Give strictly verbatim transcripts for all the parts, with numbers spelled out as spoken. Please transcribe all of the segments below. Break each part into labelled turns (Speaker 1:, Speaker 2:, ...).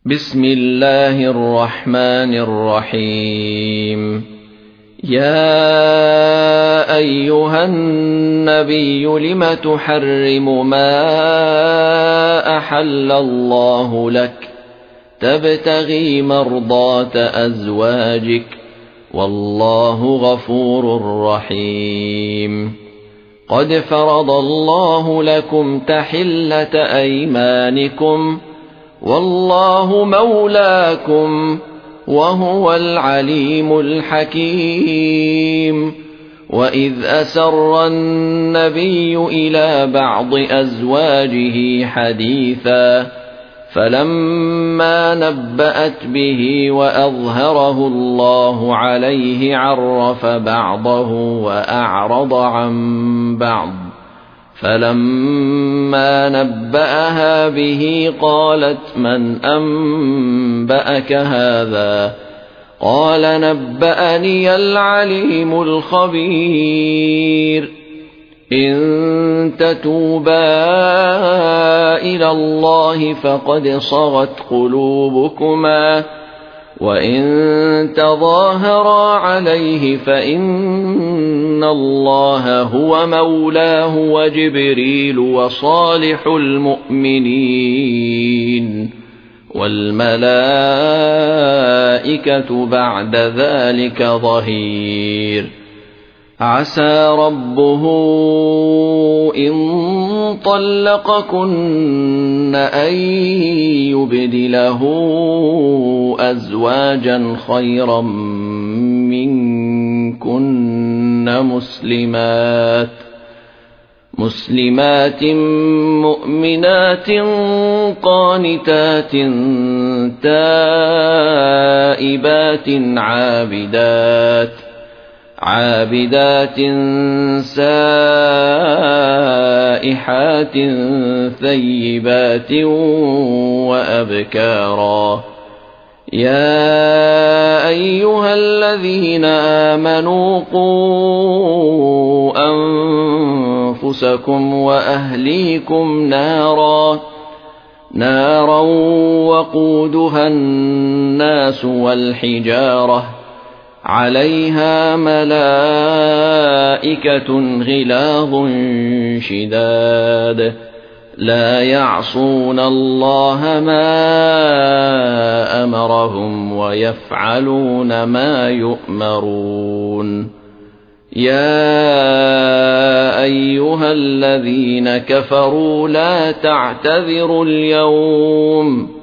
Speaker 1: بسم الله الرحمن الرحيم. يا أيها النبي لم تحرم ما أحل الله لك تبتغي مرضاة أزواجك والله غفور رحيم. قد فرض الله لكم تحلة أيمانكم والله مولاكم وهو العليم الحكيم. وإذ أسر النبي إلى بعض أزواجه حديثا فلما نبأت به وأظهره الله عليه عرف بعضه وأعرض عن بعض، فلما نبأها به قالت من أنبأك هذا؟ قال نبأني العليم الخبير. إن تتوبا إلى الله فقد صغت قلوبكما وإن تظاهرا عليه فإن الله هو مولاه وجبريل وصالح المؤمنين والملائكة بعد ذلك ظهير. عسى ربه إن طلقكن أن يبدله أزواجا خيرا منكن مسلمات مسلمات مؤمنات قانتات تائبات عابدات عابدات سائحات ثيبات وأبكارا. يا أيها الذين آمنوا قوا أنفسكم وأهليكم نارا نارا وقودها الناس والحجارة عليها ملائكة غلاظ شداد لا يعصون الله ما أمرهم ويفعلون ما يؤمرون. يا أيها الذين كفروا لا تعتذروا اليوم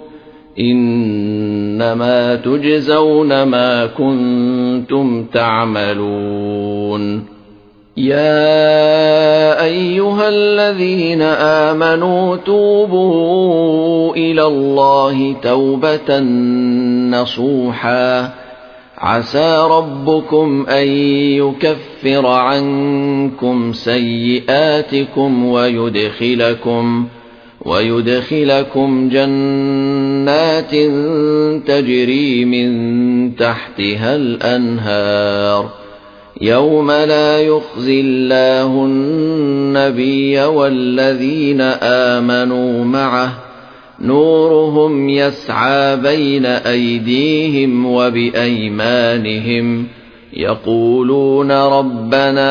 Speaker 1: إنما تجزون ما كنتم تعملون. يا أيها الذين آمنوا توبوا إلى الله توبة نصوحا عسى ربكم أن يكفر عنكم سيئاتكم ويدخلكم ويدخلكم جنات تجري من تحتها الأنهار يوم لا يخزي الله النبي والذين آمنوا معه نورهم يسعى بين أيديهم وبأيمانهم يقولون ربنا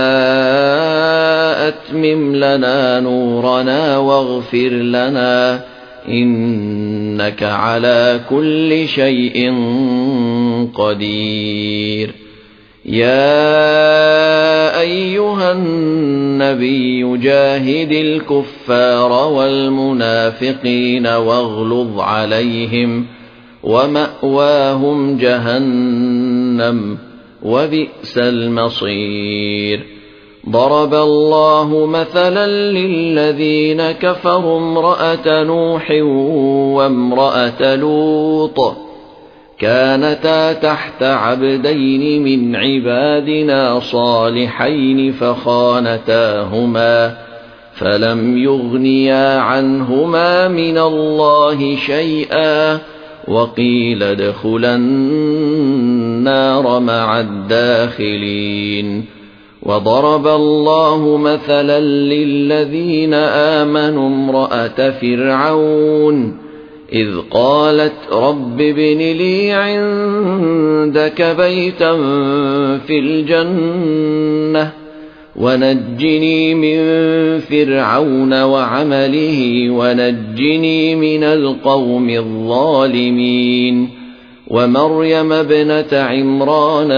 Speaker 1: أتمم لنا نورنا واغفر لنا إنك على كل شيء قدير. يا أيها النبي جاهد الكفار والمنافقين واغلظ عليهم ومأواهم جهنم وبئس المصير. ضرب الله مثلا للذين كفروا امرأة نوح وامرأة لوط كانتا تحت عبدين من عبادنا صالحين فخانتاهما فلم يغنيا عنهما من الله شيئا وقيل ادخلا النار مع الداخلين. وضرب الله مثلا للذين آمنوا امرأة فرعون إذ قالت رب ابن لي عندك بيتا في الجنة ونجني من فرعون وعمله ونجني من القوم الظالمين ومريم ابنة عمران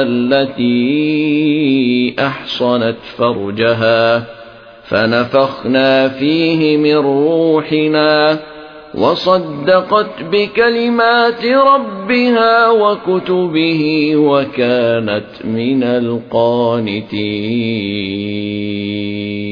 Speaker 1: التي أحصنت فرجها فنفخنا فيه من روحنا وصدقت بكلمات ربها وكتبه وكانت من القانتين.